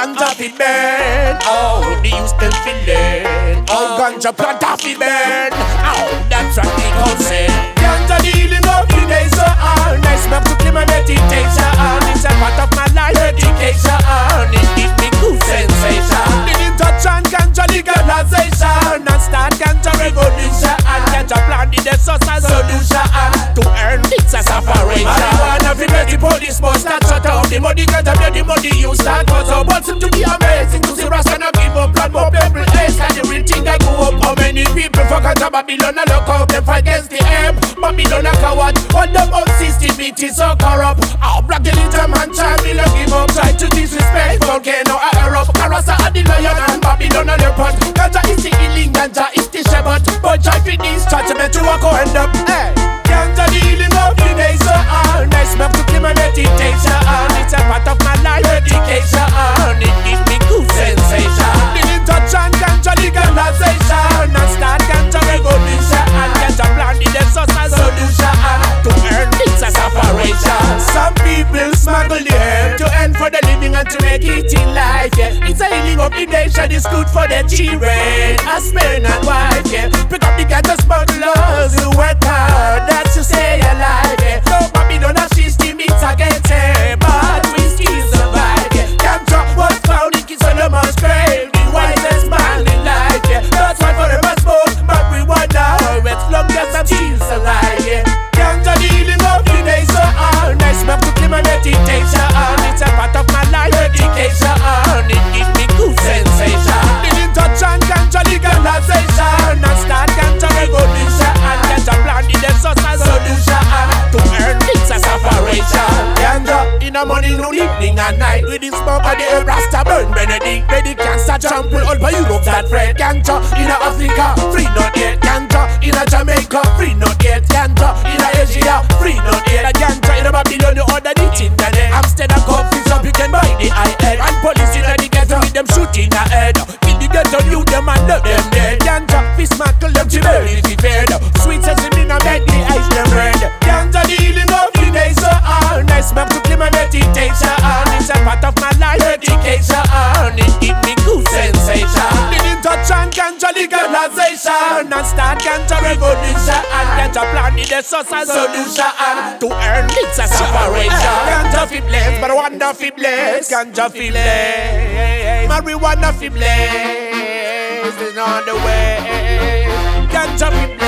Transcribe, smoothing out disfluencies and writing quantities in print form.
ganja fi burn. Oh, the youth them fi learn. Oh, ganja plant a fi burn. Oh, that's what the God say. Ganja dealing of the days so on. I smoke to clean my meditation. It's a part of my life education. It gives me good sensation. Living touch on ganja legalization and start ganja revolution. And ganja plant in the source and solution to earn it's a separation. Marijuana fi make the police must start shut out. The money ganja make the money you start cause out. But seem to be amazing to see Rasta not give up. Blood more people ace and the real thing that go up. How many people for ganja Babylon and look out them fight against the aim. Babylon a coward. All the old system it is so corrupt. Our black the little man child will not give up. Try to disrespect volcano a erupt. Rasta are the lion and Babylon a leopard. Ganja is the healing, ganja is the shepherd. But try for this judgment to walk or end up. Hey. Ganja dealing of the days so on. I smoke to clean my meditation. It's a part of my life education. It gives me good sensation. Living touch on ganja legalization and start ganja revolution. And ganja plant in the source and solution to earn it's a separation. Some people smuggle the herb to earn for the living and to make it in life. Yeah, it's a healing of the nation. It's good for the children, husband and wife. Yeah, pick up the ganja smugglers who work hard. That's to stay alive. Yeah, no Babylon a system it's against it, but we still survive. Yeah, ganja was found in Solomon's grave, the wisest man in life. Yeah, that's why forever smoke marijuana as long as I'm still alive. Yeah, ganja dealing of the days so on. I smoke to clean my meditation. It's a part of my life education. It gives me good sensation. Living touch on ganja legalization and start ganja revolution. And ganja plant in the source and solution to earn it's a separation. Ganja in the morning, noon, evening and night. With the smoke of the Rasta burn Benedict. Benedict cancer trample all by Europe that Fred. Ganja in Africa, free not yet. Ganja in Jamaica, free not yet. Ganja in Asia, free not yet. Ganja in Babylon, you order the internet. Amsterdam coffee shop, you can buy the IL. And police in the ghetto with them shooting the head. In the ghetto, you them and love them dead. Ganja, fish mackle them to bury the fed. Sweet sesame in a bed, the ice them red. Ganja dealing of the days so on. I smoke to clean my meditation. It's a part of my life education. It gives me good sensation. Living touch on ganja legalization and start ganja revolution. And ganja plant in the source and solution to earn it's a separation. Ganja fi bless, but marijuana fi bless. Ganja fi bless, marijuana fi bless. There's no other way. Ganja fi bless.